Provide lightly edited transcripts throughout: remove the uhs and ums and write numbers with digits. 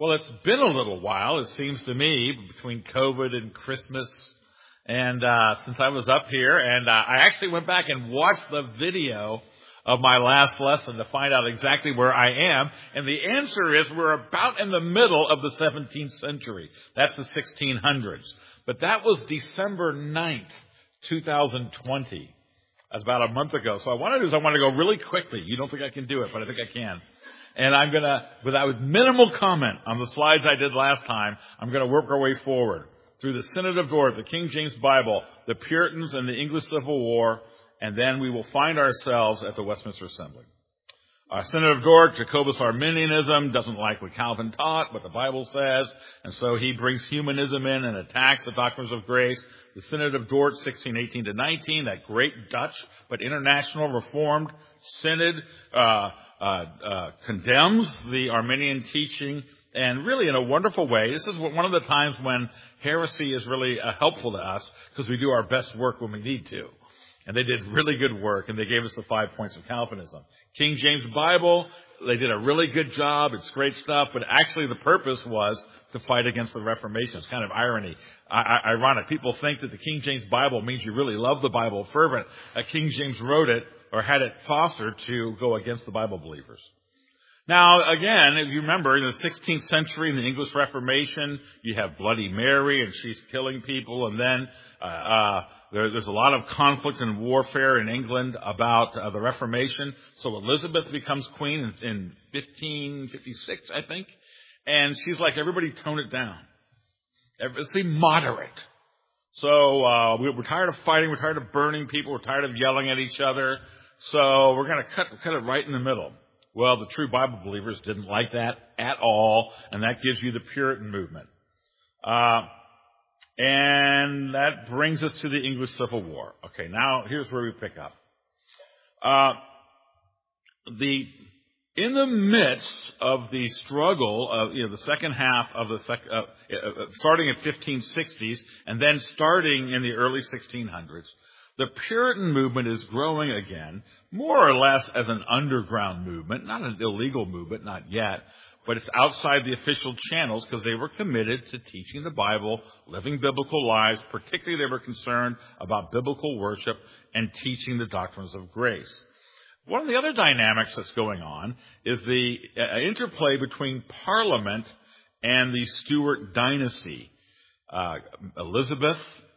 Well, it's been a little while, it seems to me, between COVID and Christmas, and since I was up here, and I actually went back and watched the video of my last lesson to find out exactly where I am, and the answer is we're about in the middle of the 17th century. That's the 1600s. But that was December 9th, 2020. That's about a month ago. So I want to go really quickly. You don't think I can do it, but I think I can. And I'm going to, without minimal comment on the slides I did last time, I'm going to work our way forward through the Synod of Dort, the King James Bible, the Puritans, and the English Civil War, and then we will find ourselves at the Westminster Assembly. Synod of Dort, Jacobus Arminianism, doesn't like what Calvin taught, what the Bible says, and so he brings humanism in and attacks the doctrines of grace. The Synod of Dort, 1618 to 19, that great Dutch but international Reformed Synod, condemns the Arminian teaching, and really in a wonderful way. This is one of the times when heresy is really helpful to us, because we do our best work when we need to. And they did really good work, and they gave us the 5 points of Calvinism. King James Bible, they did a really good job. It's great stuff, but actually the purpose was to fight against the Reformation. It's kind of ironic. People think that the King James Bible means you really love the Bible fervent. King James wrote it, or had it fostered, to go against the Bible believers. Now, again, if you remember, in the 16th century, in the English Reformation, you have Bloody Mary, and she's killing people, and then there's a lot of conflict and warfare in England about the Reformation. So Elizabeth becomes queen in 1556, I think, and she's like, everybody tone it down. Let's be moderate. So we're tired of fighting, we're tired of burning people, we're tired of yelling at each other, so we're going to cut it right in the middle. Well, the true Bible believers didn't like that at all, and that gives you the Puritan movement. And that brings us to the English Civil War. Okay, now here's where we pick up. In the midst of the struggle of, the second half of starting in 1560s and then starting in the early 1600s, the Puritan movement is growing again, more or less as an underground movement, not an illegal movement, not yet, but it's outside the official channels because they were committed to teaching the Bible, living biblical lives. Particularly, they were concerned about biblical worship and teaching the doctrines of grace. One of the other dynamics that's going on is the interplay between Parliament and the Stuart dynasty. Elizabeth,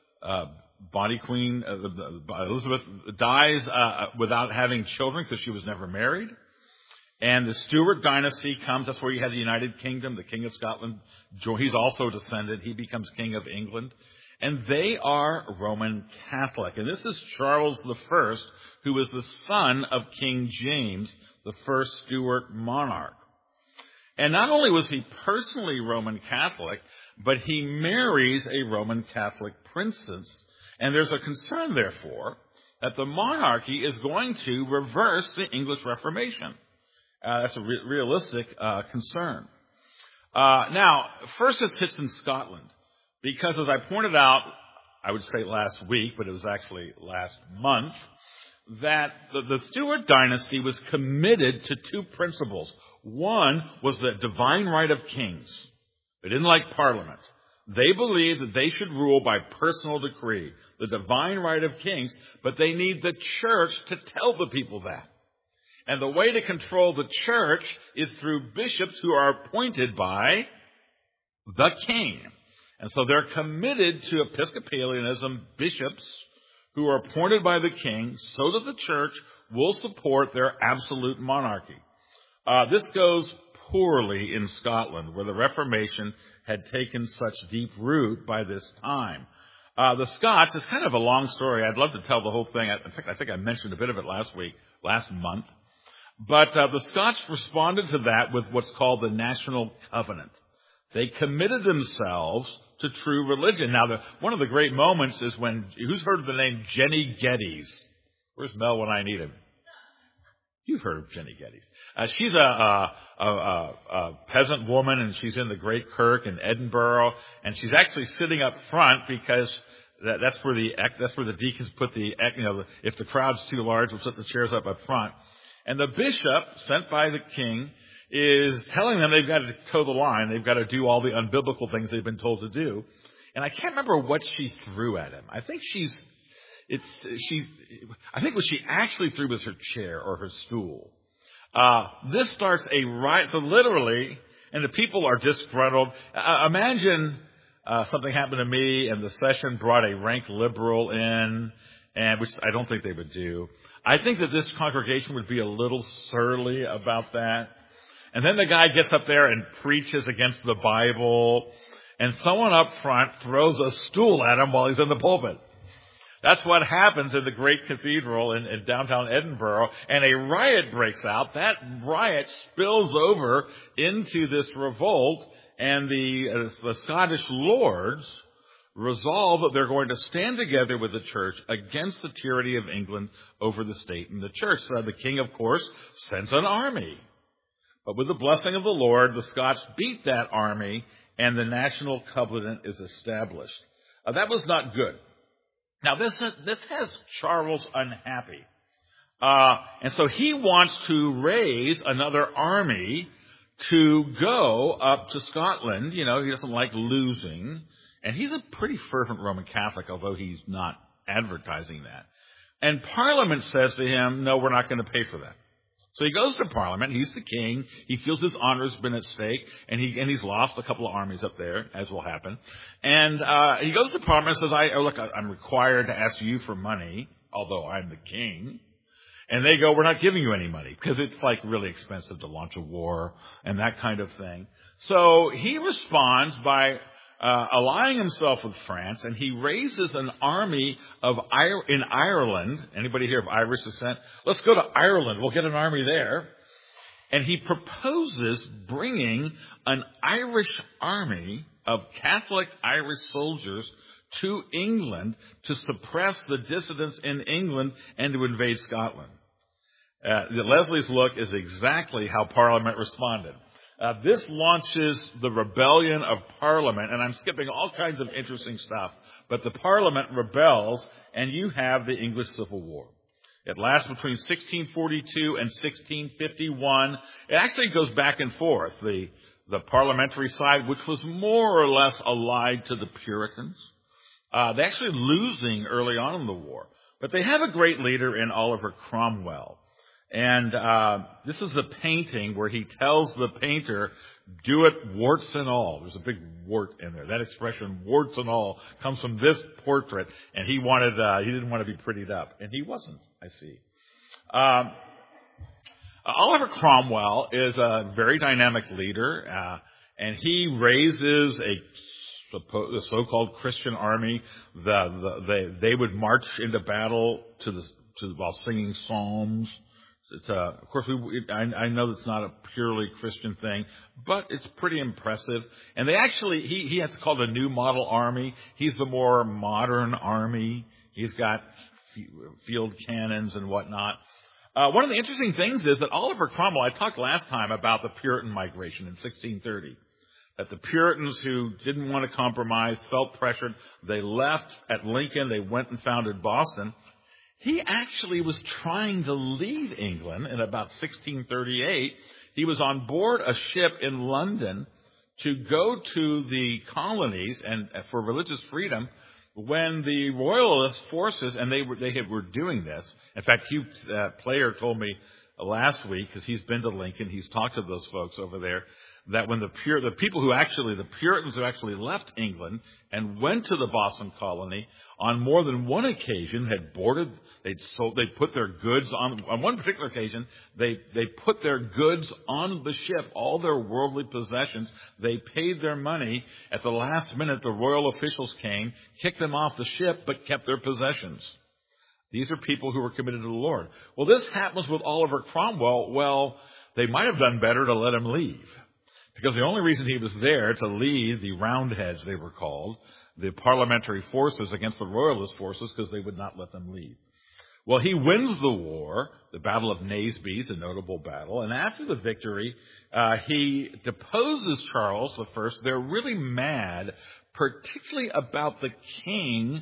Body Queen, Elizabeth dies without having children because she was never married. And the Stuart dynasty comes. That's where you had the United Kingdom. The King of Scotland, he's also descended. He becomes King of England. And they are Roman Catholic. And this is Charles I, who is the son of King James, the first Stuart monarch. And not only was he personally Roman Catholic, but he marries a Roman Catholic princess. And there's a concern, therefore, that the monarchy is going to reverse the English Reformation. That's a realistic concern. Now, first it hits in Scotland, because as I pointed out, I would say last week, but it was actually last month, that the Stuart dynasty was committed to two principles. One was the divine right of kings. They didn't like Parliament. They believed that they should rule by personal decree, the divine right of kings, but they need the church to tell the people that. And the way to control the church is through bishops who are appointed by the king. And so they're committed to Episcopalianism, bishops who are appointed by the king, so that the church will support their absolute monarchy. This goes poorly in Scotland, where the Reformation had taken such deep root by this time. The Scots is kind of a long story. I'd love to tell the whole thing. I think I mentioned a bit of it last month. But the Scots responded to that with what's called the National Covenant. They committed themselves to true religion. Now, one of the great moments is when, who's heard of the name Jenny Geddes? Where's Mel when I need him? You've heard of Jenny Geddes. She's a peasant woman, and she's in the Great Kirk in Edinburgh, and she's actually sitting up front because that's where the deacons put if the crowd's too large, we'll set the chairs up front. And the bishop, sent by the king, is telling them they've got to toe the line. They've got to do all the unbiblical things they've been told to do. And I can't remember what she threw at him. I think I think what she actually threw was her chair or her stool. This starts a riot. So literally, and the people are disgruntled. Imagine something happened to me and the session brought a rank liberal in, and which I don't think they would do. I think that this congregation would be a little surly about that. And then the guy gets up there and preaches against the Bible, and someone up front throws a stool at him while he's in the pulpit. That's what happens in the great cathedral in downtown Edinburgh, and a riot breaks out. That riot spills over into this revolt, and the Scottish lords resolve that they're going to stand together with the church against the tyranny of England over the state and the church. So the king, of course, sends an army. But with the blessing of the Lord, the Scots beat that army, and the national covenant is established. That was not good. Now, this has Charles unhappy. And so he wants to raise another army to go up to Scotland. You know, he doesn't like losing. And he's a pretty fervent Roman Catholic, although he's not advertising that. And Parliament says to him, no, we're not going to pay for that. So he goes to Parliament. He's the king. He feels his honor's been at stake, and he's lost a couple of armies up there, as will happen. And he goes to Parliament and says, I'm required to ask you for money, although I'm the king. And they go, we're not giving you any money, because it's like really expensive to launch a war and that kind of thing. So he responds by allying himself with France, and he raises an army in Ireland. Anybody here of Irish descent? Let's go to Ireland. We'll get an army there. And he proposes bringing an Irish army of Catholic Irish soldiers to England to suppress the dissidents in England and to invade Scotland. Leslie's look is exactly how Parliament responded. This launches the rebellion of Parliament, and I'm skipping all kinds of interesting stuff, but the Parliament rebels, and you have the English Civil War. It lasts between 1642 and 1651. It actually goes back and forth. The parliamentary side, which was more or less allied to the Puritans, they're actually losing early on in the war. But they have a great leader in Oliver Cromwell. And this is the painting where he tells the painter, do it warts and all. There's a big wart in there. That expression, warts and all, comes from this portrait. And he didn't want to be prettied up. And he wasn't, I see. Oliver Cromwell is a very dynamic leader. And he raises the so-called Christian army. They would march into battle while singing psalms. Of course, I know that's not a purely Christian thing, but it's pretty impressive. And he has called a new model army. He's the more modern army. He's got field cannons and whatnot. One of the interesting things is that Oliver Cromwell, I talked last time about the Puritan migration in 1630, that the Puritans who didn't want to compromise, felt pressured, they left at Lincoln, they went and founded Boston. He actually was trying to leave England in about 1638. He was on board a ship in London to go to the colonies and for religious freedom when the Royalist forces, and they were doing this. In fact, Hugh Player told me last week, because he's been to Lincoln, he's talked to those folks over there, that when the Puritans who actually left England and went to the Boston colony on more than one occasion had boarded, they put their goods on one particular occasion, they put their goods on the ship, all their worldly possessions, they paid their money. At the last minute, the royal officials came, kicked them off the ship, but kept their possessions. These are people who were committed to the Lord. Well, this happens with Oliver Cromwell. Well, they might have done better to let him leave. Because the only reason he was there to lead the Roundheads, they were called, the parliamentary forces against the Royalist forces, because they would not let them leave. Well, he wins the war, the Battle of Naseby, a notable battle, and after the victory, he deposes Charles I. They're really mad, particularly about the king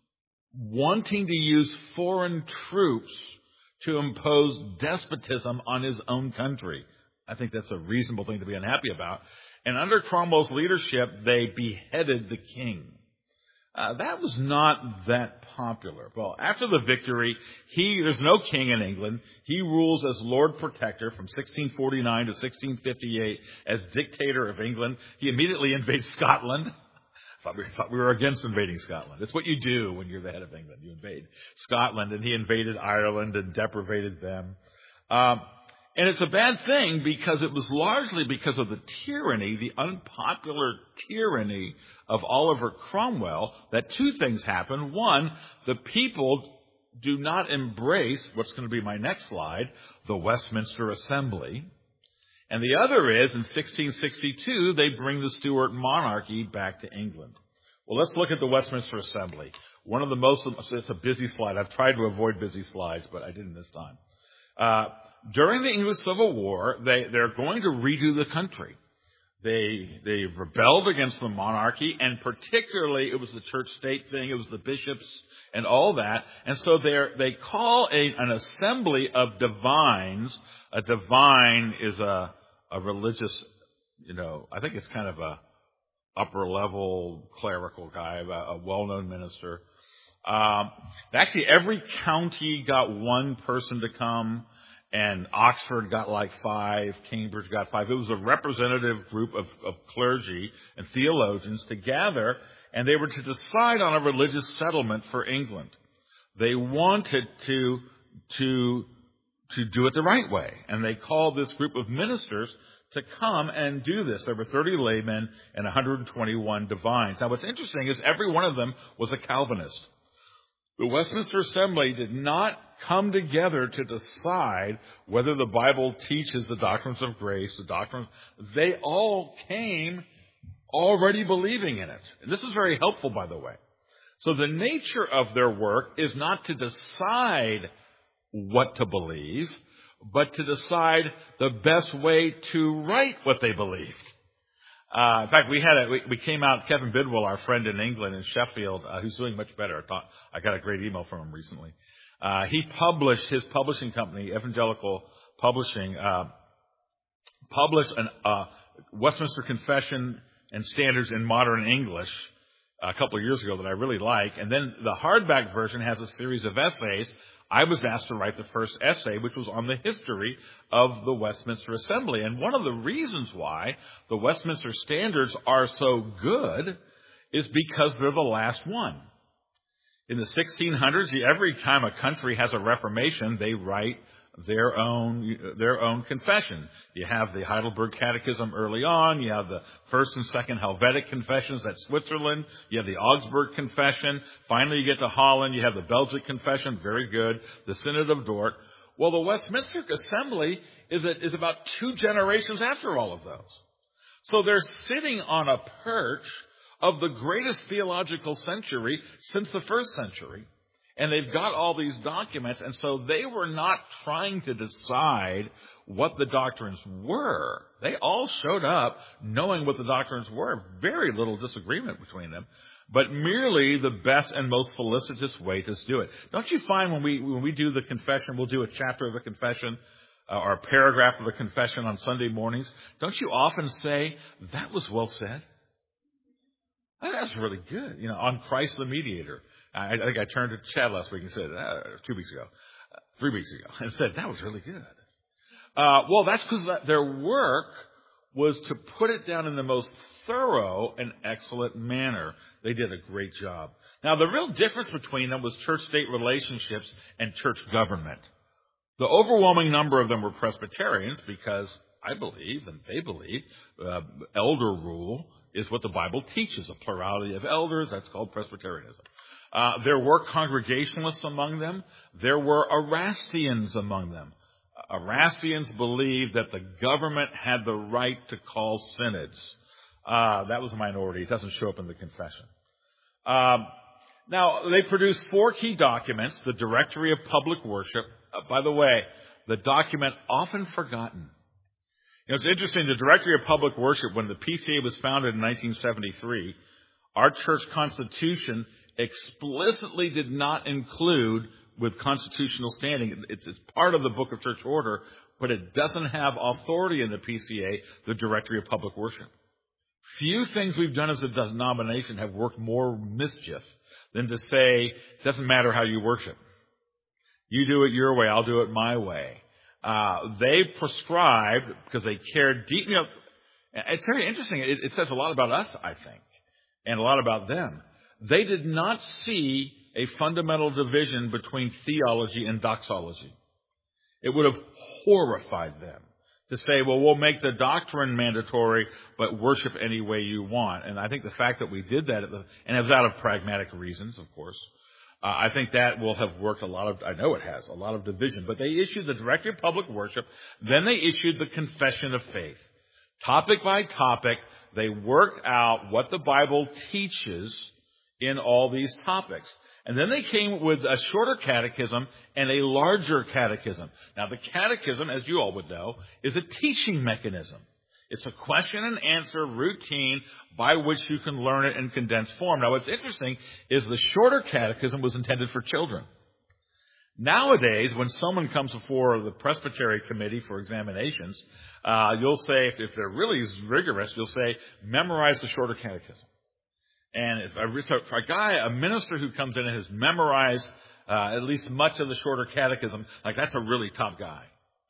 wanting to use foreign troops to impose despotism on his own country. I think that's a reasonable thing to be unhappy about. And under Cromwell's leadership, they beheaded the king. That was not that popular. Well, after the victory, there's no king in England. He rules as Lord Protector from 1649 to 1658 as dictator of England. He immediately invades Scotland. Thought we were against invading Scotland. It's what you do when you're the head of England. You invade Scotland, and he invaded Ireland and deprivated them. And it's a bad thing because it was largely because of the tyranny, the unpopular tyranny of Oliver Cromwell, that two things happened. One, the people do not embrace what's going to be my next slide, the Westminster Assembly. And the other is, in 1662, they bring the Stuart monarchy back to England. Well, let's look at the Westminster Assembly. It's a busy slide. I've tried to avoid busy slides, but I didn't this time. During the English Civil War, they're going to redo the country. They rebelled against the monarchy, and particularly it was the church-state thing, it was the bishops and all that. And so they call an assembly of divines. A divine is a religious, I think it's kind of a upper-level clerical guy, a well-known minister. Actually, every county got one person to come. And Oxford got like 5, Cambridge got 5. It was a representative group of clergy and theologians to gather, and they were to decide on a religious settlement for England. They wanted to do it the right way, and they called this group of ministers to come and do this. There were 30 laymen and 121 divines. Now, what's interesting is every one of them was a Calvinist. The Westminster Assembly did not come together to decide whether the Bible teaches the doctrines of grace, they all came already believing in it. And this is very helpful, by the way. So the nature of their work is not to decide what to believe, but to decide the best way to write what they believed. In fact, we came out, Kevin Bidwell, our friend in England, in Sheffield, who's doing much better. I got a great email from him recently. His publishing company, Evangelical Publishing, published a Westminster Confession and Standards in Modern English a couple of years ago that I really like. And then the hardback version has a series of essays. I was asked to write the first essay, which was on the history of the Westminster Assembly. And one of the reasons why the Westminster Standards are so good is because they're the last one. In the 1600s, every time a country has a reformation, they write their own confession. You have the Heidelberg Catechism early on. You have the First and Second Helvetic Confessions. That's Switzerland. You have the Augsburg Confession. Finally, you get to Holland. You have the Belgic Confession. Very good. The Synod of Dort. Well, the Westminster Assembly is about 2 generations after all of those. So they're sitting on a perch of the greatest theological century since the first century. And they've got all these documents, and so they were not trying to decide what the doctrines were. They all showed up knowing what the doctrines were. Very little disagreement between them, but merely the best and most felicitous way to do it. Don't you find when we do the confession, we'll do a chapter of the confession or a paragraph of the confession on Sunday mornings, don't you often say, that was well said? That's really good. On Christ the mediator. I think I turned to Chad last week and said, 3 weeks ago, and said, that was really good. Well, that's because their work was to put it down in the most thorough and excellent manner. They did a great job. Now, the real difference between them was church-state relationships and church government. The overwhelming number of them were Presbyterians because I believe, and they believe, elder rule is what the Bible teaches, a plurality of elders. That's called Presbyterianism. There were Congregationalists among them. There were Erastians among them. Erastians believed that the government had the right to call synods. That was a minority. It doesn't show up in the confession. Now, they produced 4 key documents, the Directory of Public Worship. By the way, the document often forgotten. It's interesting, the Directory of Public Worship, when the PCA was founded in 1973, our church constitution explicitly did not include with constitutional standing. It's part of the Book of Church Order, but it doesn't have authority in the PCA, the Directory of Public Worship. Few things we've done as a denomination have worked more mischief than to say, it doesn't matter how you worship. You do it your way, I'll do it my way. They prescribed, because they cared deeply. It's very interesting. It says a lot about us, I think, and a lot about them. They did not see a fundamental division between theology and doxology. It would have horrified them to say, well, we'll make the doctrine mandatory, but worship any way you want. And I think the fact that we did that, and it was out of pragmatic reasons, of course, I think that will have worked I know it has, a lot of division. But they issued the Directory of Public Worship, then they issued the Confession of Faith. Topic by topic, they worked out what the Bible teaches in all these topics. And then they came with a shorter catechism and a larger catechism. Now, the catechism, as you all would know, is a teaching mechanism. It's a question and answer routine by which you can learn it in condensed form. Now, what's interesting is the shorter catechism was intended for children. Nowadays, when someone comes before the Presbytery Committee for examinations, you'll say, if they're really rigorous, you'll say, memorize the shorter catechism. And for a minister who comes in and has memorized at least much of the shorter catechism, like that's a really top guy.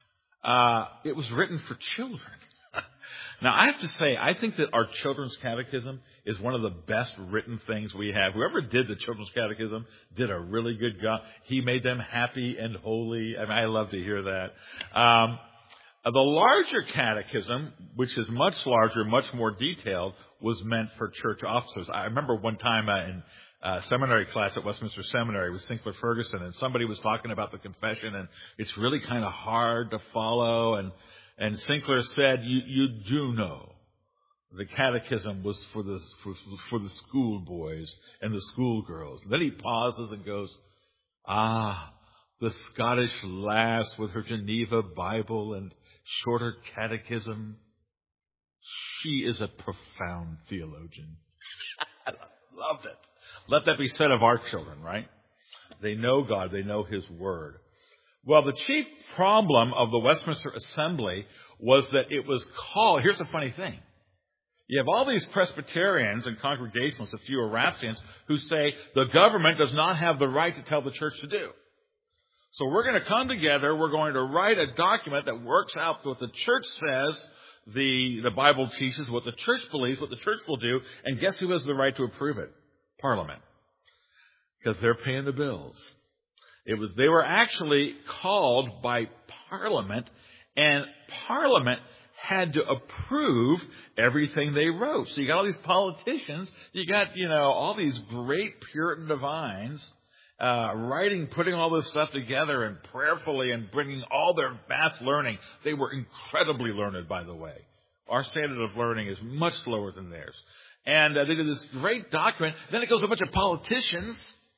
It was written for children. Now, I have to say, I think that our children's catechism is one of the best written things we have. Whoever did the children's catechism did a really good job. He made them happy and holy. I mean, I love to hear that. The larger catechism, which is much larger, much more detailed, was meant for church officers. I remember one time in seminary class at Westminster Seminary with Sinclair Ferguson, and somebody was talking about the confession, and it's really kind of hard to follow. And Sinclair said, "You do know the catechism was for the schoolboys and the schoolgirls." Then he pauses and goes, the Scottish lass with her Geneva Bible and shorter catechism. She is a profound theologian." I loved it. Let that be said of our children, right? They know God. They know His Word. Well, the chief problem of the Westminster Assembly was that it was called, here's the funny thing. You have all these Presbyterians and Congregationalists, a few Erastians, who say the government does not have the right to tell the church to do. So we're going to come together, we're going to write a document that works out what the church says, the Bible teaches, what the church believes, what the church will do, and guess who has the right to approve it? Parliament. Because they're paying the bills. They were actually called by Parliament, and Parliament had to approve everything they wrote. So you got all these politicians, you got, all these great Puritan divines, writing, putting all this stuff together and prayerfully and bringing all their vast learning. They were incredibly learned, by the way. Our standard of learning is much lower than theirs. And they did this great document. Then it goes to a bunch of politicians,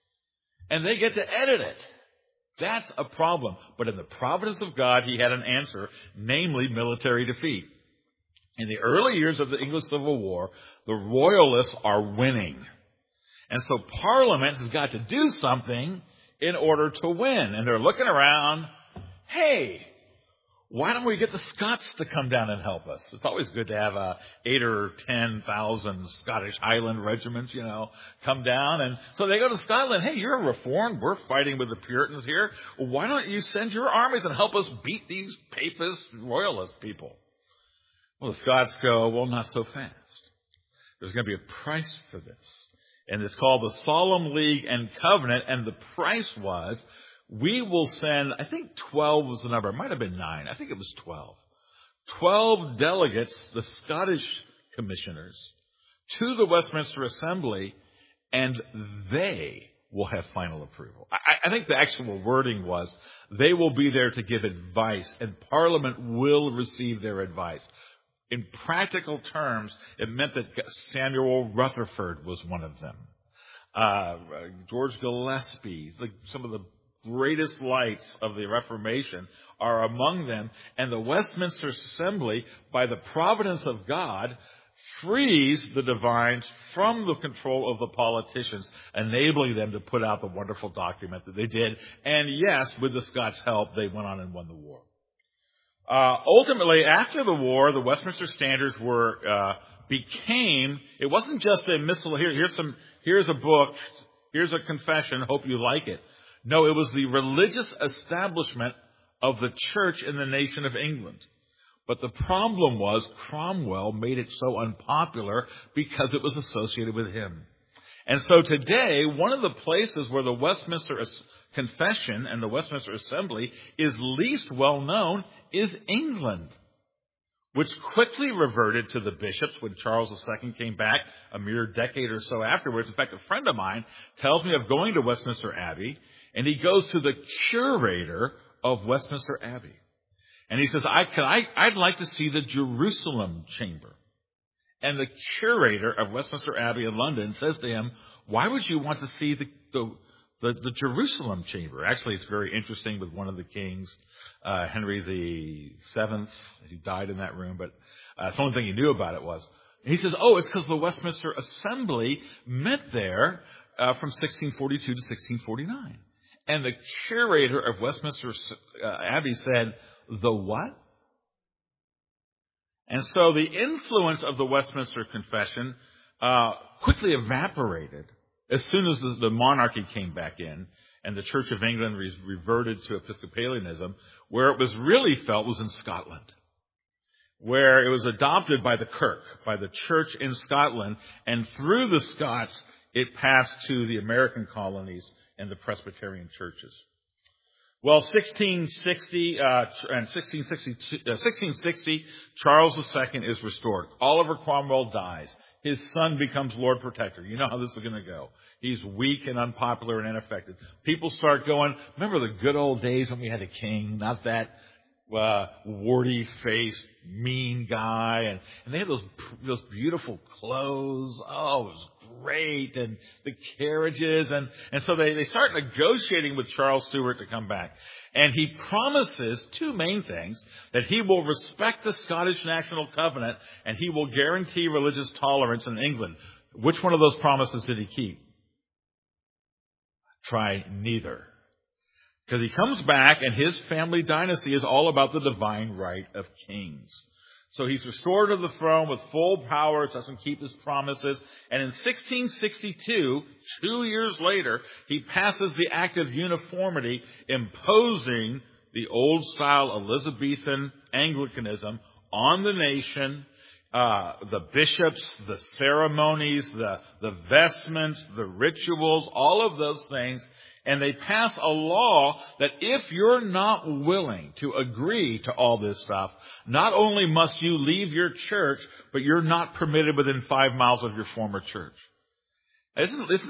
and they get to edit it. That's a problem. But in the providence of God, He had an answer, namely military defeat. In the early years of the English Civil War, the Royalists are winning. And so Parliament has got to do something in order to win. And they're looking around, hey, why don't we get the Scots to come down and help us? It's always good to have 8 or 10,000 Scottish Highland regiments, come down. And so they go to Scotland. Hey, you're a Reformed. We're fighting with the Puritans here. Why don't you send your armies and help us beat these papist royalist people? Well, the Scots go, well, not so fast. There's going to be a price for this. And it's called the Solemn League and Covenant. And the price was, we will send, I think 12 was the number. It might have been 9. I think it was 12. 12 delegates, the Scottish commissioners, to the Westminster Assembly, and they will have final approval. I think the actual wording was, they will be there to give advice, and Parliament will receive their advice. In practical terms, it meant that Samuel Rutherford was one of them. George Gillespie, some of the greatest lights of the Reformation are among them. And the Westminster Assembly, by the providence of God, frees the divines from the control of the politicians, enabling them to put out the wonderful document that they did. And yes, with the Scots' help, they went on and won the war. Ultimately, after the war, the Westminster Standards it wasn't just a missile, here's a book, here's a confession, hope you like it. No, it was the religious establishment of the church in the nation of England. But the problem was Cromwell made it so unpopular because it was associated with him. And so today, one of the places where the Westminster Confession and the Westminster Assembly is least well known is England, which quickly reverted to the bishops when Charles II came back a mere decade or so afterwards. In fact, a friend of mine tells me of going to Westminster Abbey, and he goes to the curator of Westminster Abbey. And he says, I'd like to see the Jerusalem chamber. And the curator of Westminster Abbey in London says to him, why would you want to see the Jerusalem chamber? Actually, it's very interesting with one of the kings, Henry VII. He died in that room, but the only thing he knew about it was. He says, it's because the Westminster Assembly met there from 1642 to 1649. And the curator of Westminster Abbey said, the what? And so the influence of the Westminster Confession quickly evaporated as soon as the monarchy came back in and the Church of England reverted to Episcopalianism. Where it was really felt was in Scotland, where it was adopted by the Kirk, by the church in Scotland, and through the Scots it passed to the American colonies and the Presbyterian churches. Well, 1660, Charles II is restored. Oliver Cromwell dies. His son becomes Lord Protector. You know how this is going to go. He's weak and unpopular and ineffective. People start going, remember the good old days when we had a king, not that warty-faced, mean guy, and they had those beautiful clothes. Oh, it was great, and the carriages, and so they start negotiating with Charles Stuart to come back. And he promises two main things: that he will respect the Scottish National Covenant, and he will guarantee religious tolerance in England. Which one of those promises did he keep? Try neither. Because he comes back and his family dynasty is all about the divine right of kings. So he's restored to the throne with full powers, doesn't keep his promises. And in 1662, 2 years later, he passes the Act of Uniformity, imposing the old-style Elizabethan Anglicanism on the nation, the bishops, the ceremonies, the vestments, the rituals, all of those things. And they pass a law that if you're not willing to agree to all this stuff, not only must you leave your church, but you're not permitted within 5 miles of your former church. It's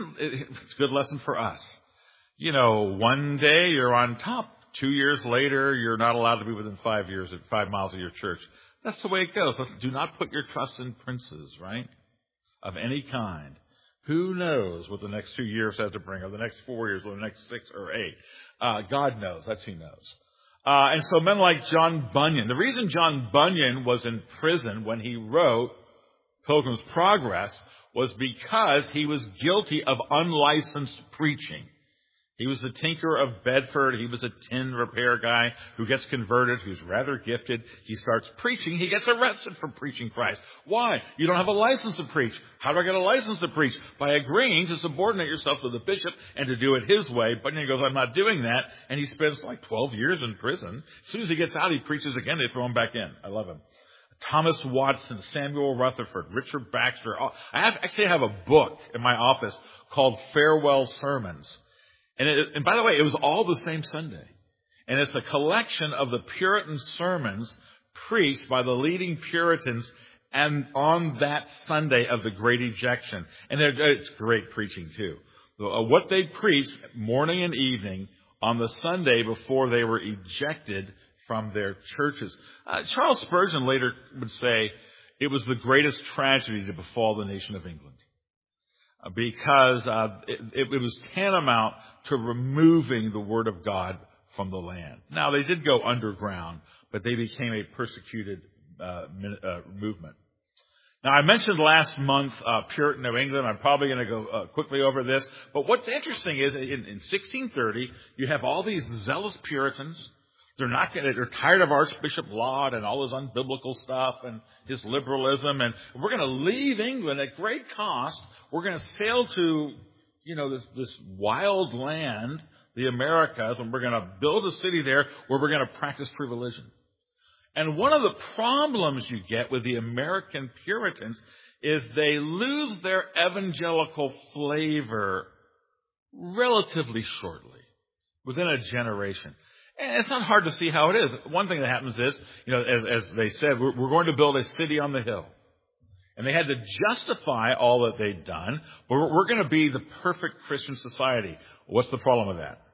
a good lesson for us. You know, one day you're on top. 2 years later, you're not allowed to be within 5 miles of your church. That's the way it goes. Do not put your trust in princes, right? Of any kind. Who knows what the next 2 years have to bring, or the next 4 years, or the next 6 or 8. God knows. That's who knows. And so men like John Bunyan. The reason John Bunyan was in prison when he wrote Pilgrim's Progress was because he was guilty of unlicensed preaching. He was the tinker of Bedford. He was a tin repair guy who gets converted, who's rather gifted. He starts preaching. He gets arrested for preaching Christ. Why? You don't have a license to preach. How do I get a license to preach? By agreeing to subordinate yourself to the bishop and to do it his way. But then he goes, I'm not doing that. And he spends like 12 years in prison. As soon as he gets out, he preaches again. They throw him back in. I love him. Thomas Watson, Samuel Rutherford, Richard Baxter. I have a book in my office called Farewell Sermons. And by the way, it was all the same Sunday. And it's a collection of the Puritan sermons preached by the leading Puritans and on that Sunday of the Great Ejection. And it's great preaching too. What they preached morning and evening on the Sunday before they were ejected from their churches. Charles Spurgeon later would say it was the greatest tragedy to befall the nation of England. Because it was tantamount to removing the Word of God from the land. Now, they did go underground, but they became a persecuted movement. Now, I mentioned last month Puritan New England. I'm probably going to go quickly over this. But what's interesting is in 1630, you have all these zealous Puritans. They're tired of Archbishop Laud and all his unbiblical stuff and his liberalism, and we're going to leave England at great cost. We're going to sail to, this wild land, the Americas, and we're going to build a city there where we're going to practice true religion. And one of the problems you get with the American Puritans is they lose their evangelical flavor relatively shortly, within a generation. And it's not hard to see how it is. One thing that happens is, as they said, we're going to build a city on the hill. And they had to justify all that they'd done, but we're going to be the perfect Christian society. What's the problem with that?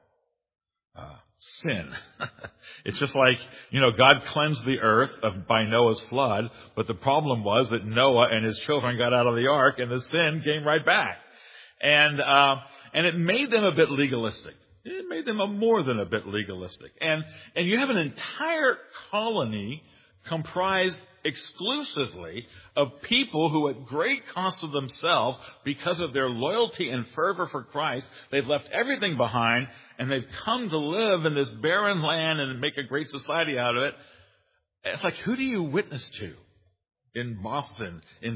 Sin. It's just like, God cleansed the earth by Noah's flood, but the problem was that Noah and his children got out of the ark and the sin came right back. And it made them a bit legalistic. It made them more than a bit legalistic. And you have an entire colony comprised exclusively of people who, at great cost to themselves, because of their loyalty and fervor for Christ, they've left everything behind, and they've come to live in this barren land and make a great society out of it. It's like, who do you witness to in Boston in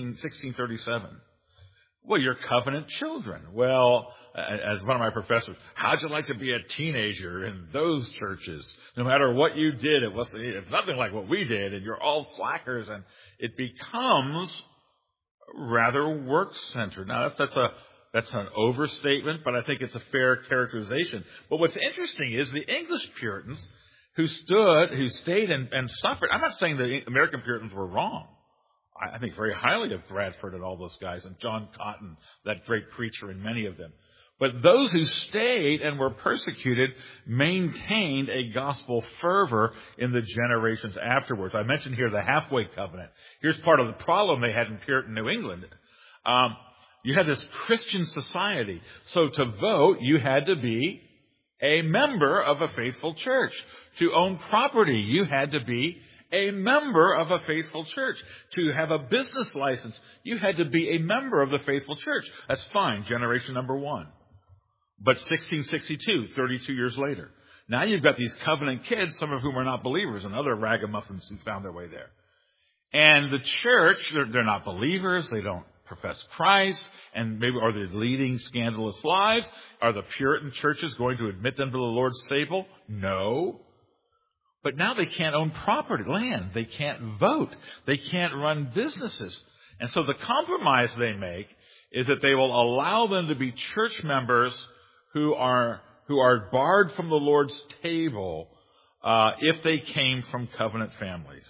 1637? Well, your covenant children. Well, as one of my professors, how'd you like to be a teenager in those churches? No matter what you did, it's nothing like what we did, and you're all slackers, and it becomes rather work-centered. Now, that's an overstatement, but I think it's a fair characterization. But what's interesting is the English Puritans who stayed and suffered. I'm not saying the American Puritans were wrong. I think very highly of Bradford and all those guys, and John Cotton, that great preacher, and many of them. But those who stayed and were persecuted maintained a gospel fervor in the generations afterwards. I mentioned here the halfway covenant. Here's part of the problem they had in Puritan New England. You had this Christian society. So to vote, you had to be a member of a faithful church. To own property, you had to be a member of a faithful church. To have a business license, you had to be a member of the faithful church. That's fine, generation number one. But 1662, 32 years later, now you've got these covenant kids, some of whom are not believers, and other ragamuffins who found their way there. And the church, they're not believers, they don't profess Christ, and maybe are they leading scandalous lives? Are the Puritan churches going to admit them to the Lord's table? No. But now they can't own property, land. They can't vote. They can't run businesses. And so the compromise they make is that they will allow them to be church members who are barred from the Lord's table if they came from covenant families.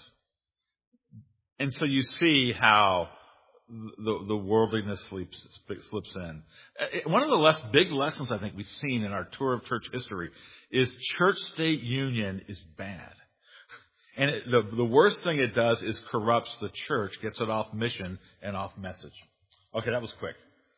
And so you see how the worldliness slips in. One of the big lessons I think we've seen in our tour of church history is church-state union is bad. And the worst thing it does is corrupts the church, gets it off mission and off message. Okay, that was quick.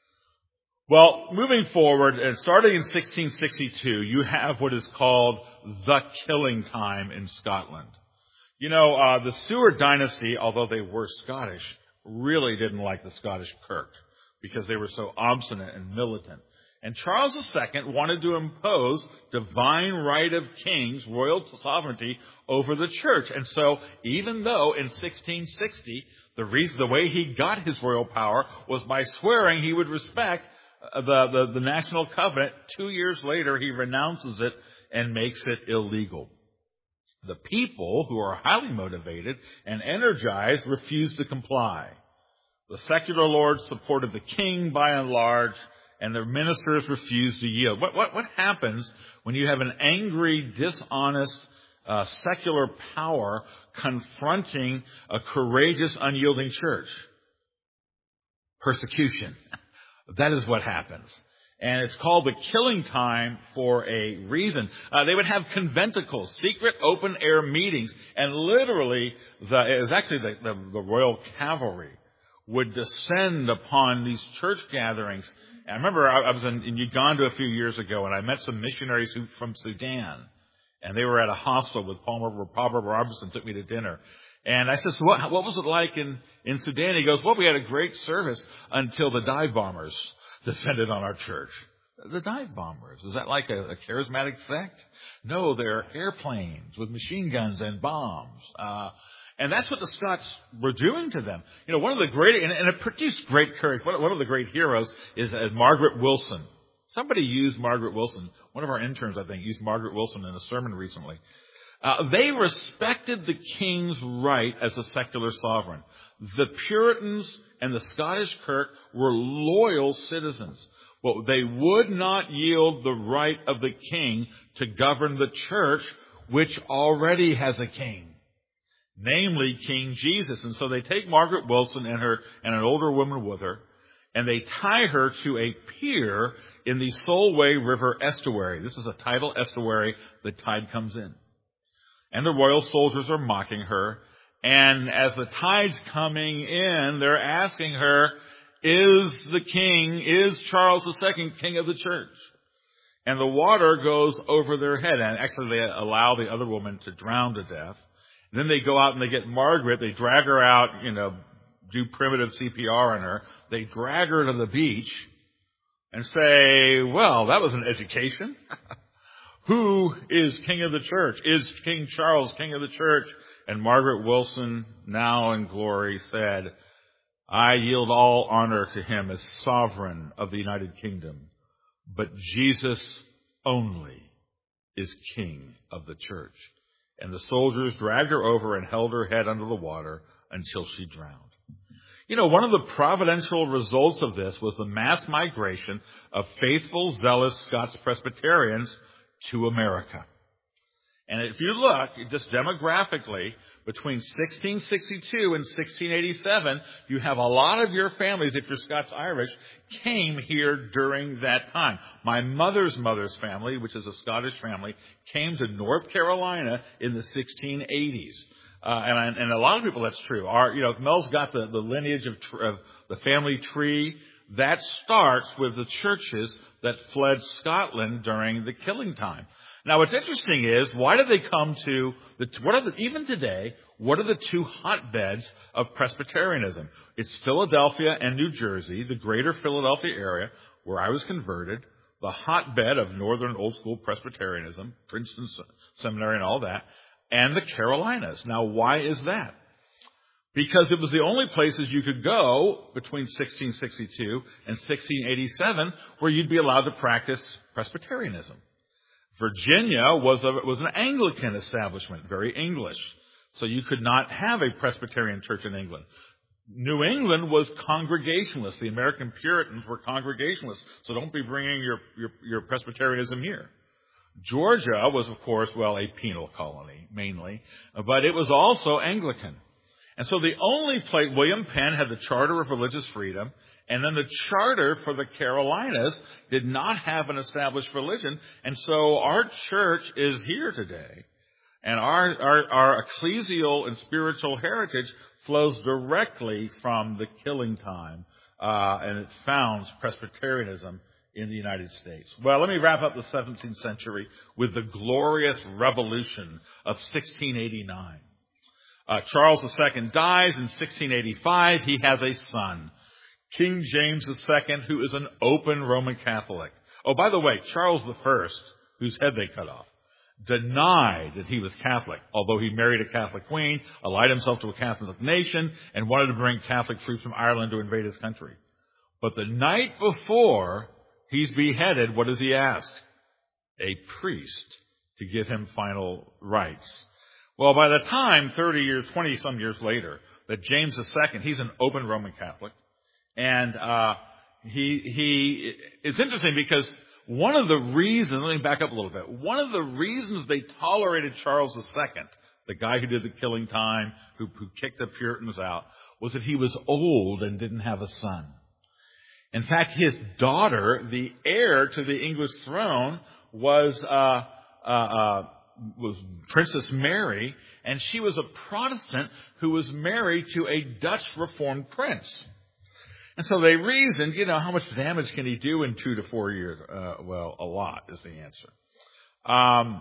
Well, moving forward, and starting in 1662, you have what is called the killing time in Scotland. The Stuart dynasty, although they were Scottish, really didn't like the Scottish Kirk because they were so obstinate and militant. And Charles II wanted to impose divine right of kings, royal sovereignty over the church. And so even though in 1660, the way he got his royal power was by swearing he would respect the national covenant, 2 years later he renounces it and makes it illegal. The people, who are highly motivated and energized, refused to comply. The secular lords supported the king by and large, and their ministers refused to yield. What happens when you have an angry, dishonest, secular power confronting a courageous, unyielding church? Persecution. That is what happens. And it's called the killing time for a reason. They would have conventicles, secret open-air meetings, and literally, it was actually the royal cavalry would descend upon these church gatherings. And I remember I was in Uganda a few years ago, and I met some missionaries from Sudan, and they were at a hostel with Palmer Robertson took me to dinner. And I said, so what was it like in Sudan? He goes, well, we had a great service until the dive bombers descended on our church. The dive bombers. Is that like a charismatic sect? No, they're airplanes with machine guns and bombs. And that's what the Scots were doing to them. One of the great, and it produced great courage. One of the great heroes is Margaret Wilson. Somebody used Margaret Wilson. One of our interns, I think, used Margaret Wilson in a sermon recently. They respected the king's right as a secular sovereign. The Puritans and the Scottish Kirk were loyal citizens, but they would not yield the right of the king to govern the church, which already has a king, namely King Jesus. And so they take Margaret Wilson and an older woman with her, and they tie her to a pier in the Solway River estuary. This is a tidal estuary. The tide comes in. And the royal soldiers are mocking her. And as the tide's coming in, they're asking her, is Charles II king of the church? And the water goes over their head. And actually they allow the other woman to drown to death. And then they go out and they get Margaret. They drag her out, do primitive CPR on her. They drag her to the beach and say, well, that was an education. Who is king of the church? Is King Charles king of the church? And Margaret Wilson, now in glory, said, I yield all honor to him as sovereign of the United Kingdom, but Jesus only is king of the church. And the soldiers dragged her over and held her head under the water until she drowned. One of the providential results of this was the mass migration of faithful, zealous Scots Presbyterians to America. And if you look, just demographically, between 1662 and 1687, you have a lot of your families, if you're Scots-Irish, came here during that time. My mother's family, which is a Scottish family, came to North Carolina in the 1680s. And a lot of people, that's true. Mel's got the lineage of the family tree. That starts with the churches that fled Scotland during the killing time. Now, what's interesting is, why did they come to even today, what are the two hotbeds of Presbyterianism? It's Philadelphia and New Jersey, the greater Philadelphia area, where I was converted, the hotbed of Northern Old School Presbyterianism, Princeton Seminary and all that, and the Carolinas. Now, why is that? Because it was the only places you could go between 1662 and 1687 where you'd be allowed to practice Presbyterianism. Virginia was an Anglican establishment, very English. So you could not have a Presbyterian church in England. New England was Congregationalist. The American Puritans were Congregationalists. So don't be bringing your Presbyterianism here. Georgia was, of course, a penal colony, mainly, but it was also Anglican. And so the only place, William Penn had the Charter of Religious Freedom, and then the Charter for the Carolinas did not have an established religion, and so our church is here today. And our ecclesial and spiritual heritage flows directly from the killing time, and it founds Presbyterianism in the United States. Well, let me wrap up the 17th century with the glorious revolution of 1689. Charles II dies in 1685. He has a son, King James II, who is an open Roman Catholic. Oh, by the way, Charles I, whose head they cut off, denied that he was Catholic, although he married a Catholic queen, allied himself to a Catholic nation, and wanted to bring Catholic troops from Ireland to invade his country. But the night before he's beheaded, what does he ask? A priest to give him final rites. Well, by the time 20-some years later, that James II, he's an open Roman Catholic, and it's interesting because one of the reasons, let me back up a little bit, one of the reasons they tolerated Charles II, the guy who did the killing time, who kicked the Puritans out, was that he was old and didn't have a son. In fact, his daughter, the heir to the English throne, was Princess Mary, and she was a Protestant who was married to a Dutch Reformed prince. And so they reasoned, how much damage can he do in 2 to 4 years? A lot is the answer.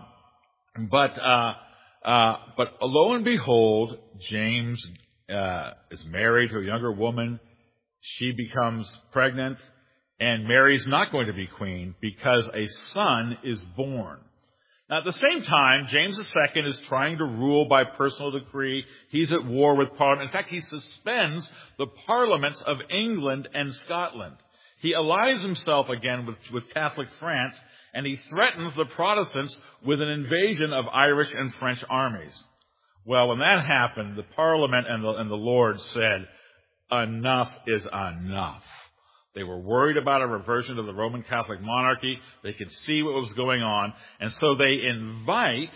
But lo and behold, James is married to a younger woman. She becomes pregnant. And Mary's not going to be queen because a son is born. Now, at the same time, James II is trying to rule by personal decree. He's at war with Parliament. In fact, he suspends the parliaments of England and Scotland. He allies himself again with Catholic France, and he threatens the Protestants with an invasion of Irish and French armies. Well, when that happened, the Parliament and the Lords said, enough is enough. They were worried about a reversion to the Roman Catholic monarchy. They could see what was going on. And so they invite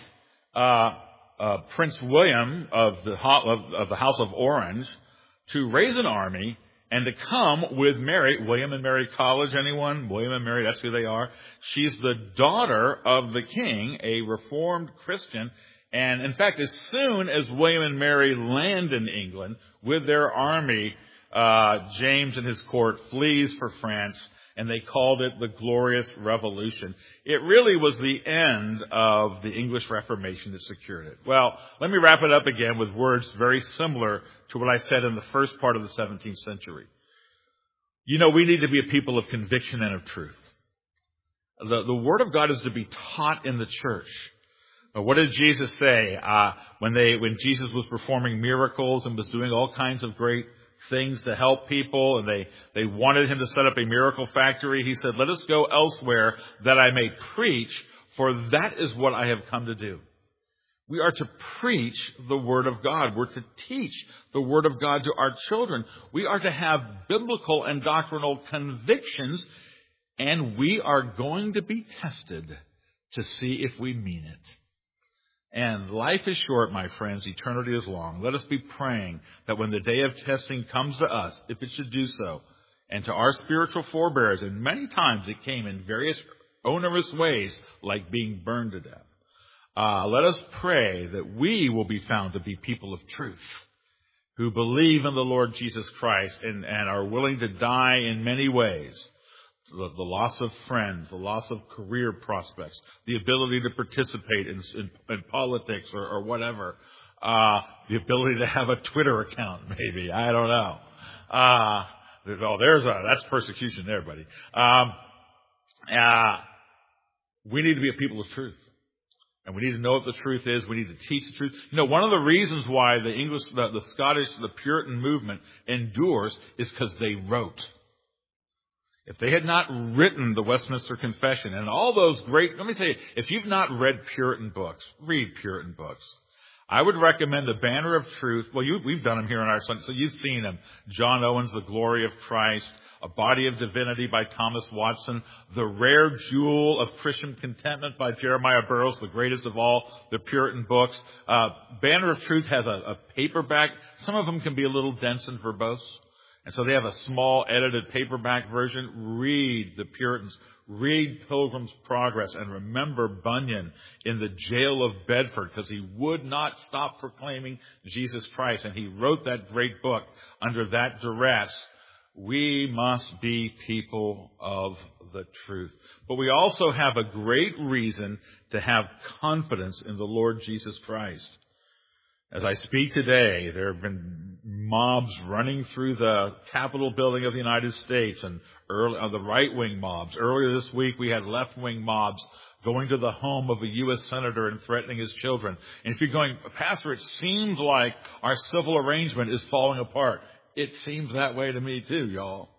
Prince William of the House of Orange to raise an army and to come with Mary. William and Mary College, anyone? William and Mary, that's who they are. She's the daughter of the king, a Reformed Christian. And in fact, as soon as William and Mary land in England with their army, James and his court flees for France, and they called it the Glorious Revolution. It really was the end of the English Reformation that secured it. Well, let me wrap it up again with words very similar to what I said in the first part of the 17th century. You know, we need to be a people of conviction and of truth. The Word of God is to be taught in the church. What did Jesus say when Jesus was performing miracles and was doing all kinds of great things to help people, and they wanted him to set up a miracle factory? He said, let us go elsewhere that I may preach, for that is what I have come to do. We are to preach the Word of God. We're to teach the Word of God to our children. We are to have biblical and doctrinal convictions, and we are going to be tested to see if we mean it. And life is short, my friends. Eternity is long. Let us be praying that when the day of testing comes to us, if it should do so, and to our spiritual forebears, and many times it came in various onerous ways, like being burned to death, let us pray that we will be found to be people of truth, who believe in the Lord Jesus Christ and are willing to die in many ways. The loss of friends, the loss of career prospects, the ability to participate in politics or whatever, the ability to have a Twitter account, maybe. I don't know. That's persecution there, buddy. We need to be a people of truth. And we need to know what the truth is. We need to teach the truth. You know, one of the reasons why the Scottish, the Puritan movement endures is because they wrote. If they had not written the Westminster Confession and all those great, let me tell you, if you've not read Puritan books, read Puritan books. I would recommend The Banner of Truth. Well, we've done them here in our Sunday, so you've seen them. John Owen's The Glory of Christ, A Body of Divinity by Thomas Watson, The Rare Jewel of Christian Contentment by Jeremiah Burroughs, the greatest of all the Puritan books. Banner of Truth has a paperback. Some of them can be a little dense and verbose. And so they have a small edited paperback version. Read the Puritans. Read Pilgrim's Progress. And remember Bunyan in the jail of Bedford, because he would not stop proclaiming Jesus Christ. And he wrote that great book under that duress. We must be people of the truth. But we also have a great reason to have confidence in the Lord Jesus Christ. As I speak today, there have been mobs running through the Capitol building of the United States, and the right-wing mobs. Earlier this week, we had left-wing mobs going to the home of a U.S. senator and threatening his children. And if you're going, Pastor, it seems like our civil arrangement is falling apart. It seems that way to me too, y'all.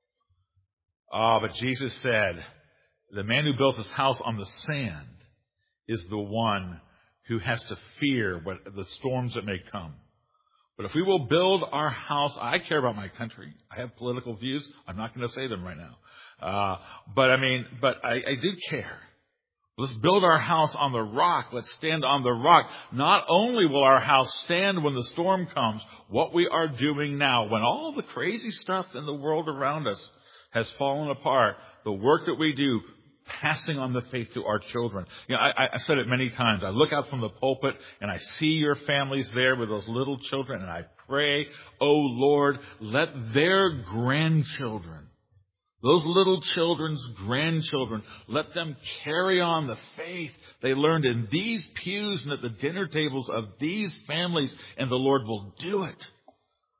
But Jesus said, the man who built his house on the sand is the one who has to fear the storms that may come. But if we will build our house, I care about my country. I have political views. I'm not going to say them right now. But I do care. Let's build our house on the rock. Let's stand on the rock. Not only will our house stand when the storm comes, what we are doing now, when all the crazy stuff in the world around us has fallen apart, the work that we do, passing on the faith to our children. You know, I said it many times. I look out from the pulpit and I see your families there with those little children, and I pray, oh Lord, let their grandchildren, those little children's grandchildren, let them carry on the faith they learned in these pews and at the dinner tables of these families, and the Lord will do it.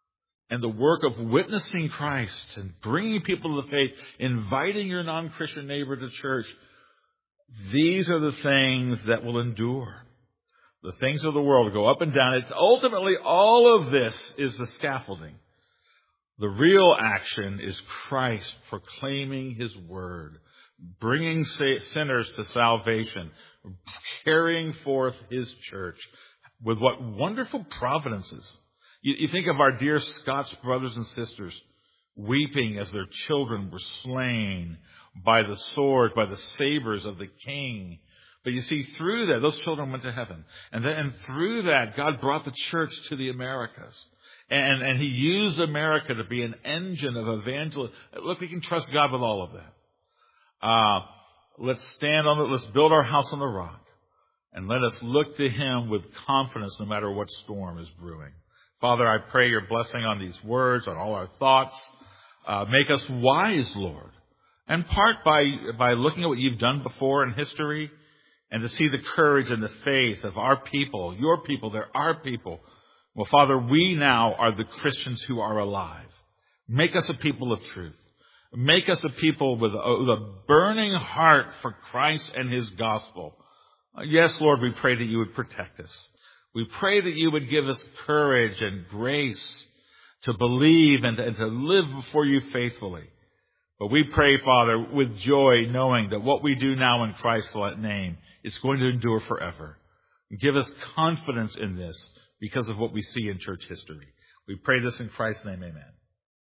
and the work of witnessing Christ and bringing people to the faith, inviting your non-Christian neighbor to church, these are the things that will endure. The things of the world go up and down. It's ultimately, all of this is the scaffolding. The real action is Christ proclaiming His word, bringing sinners to salvation, carrying forth His church with what wonderful providences. You think of our dear Scots brothers and sisters weeping as their children were slain by the swords, by the sabers of the king. But you see, through that, those children went to heaven. And through that, God brought the church to the Americas. And He used America to be an engine of evangelism. Look, we can trust God with all of that. Let's stand on it. Let's build our house on the rock. And let us look to Him with confidence no matter what storm is brewing. Father, I pray your blessing on these words, on all our thoughts. Make us wise, Lord. In part by looking at what you've done before in history and to see the courage and the faith of our people, your people, they're our people. Well, Father, we now are the Christians who are alive. Make us a people of truth. Make us a people with a burning heart for Christ and His gospel. Yes, Lord, we pray that you would protect us. We pray that you would give us courage and grace to believe and to live before you faithfully. But we pray, Father, with joy, knowing that what we do now in Christ's name is going to endure forever. Give us confidence in this because of what we see in church history. We pray this in Christ's name, amen.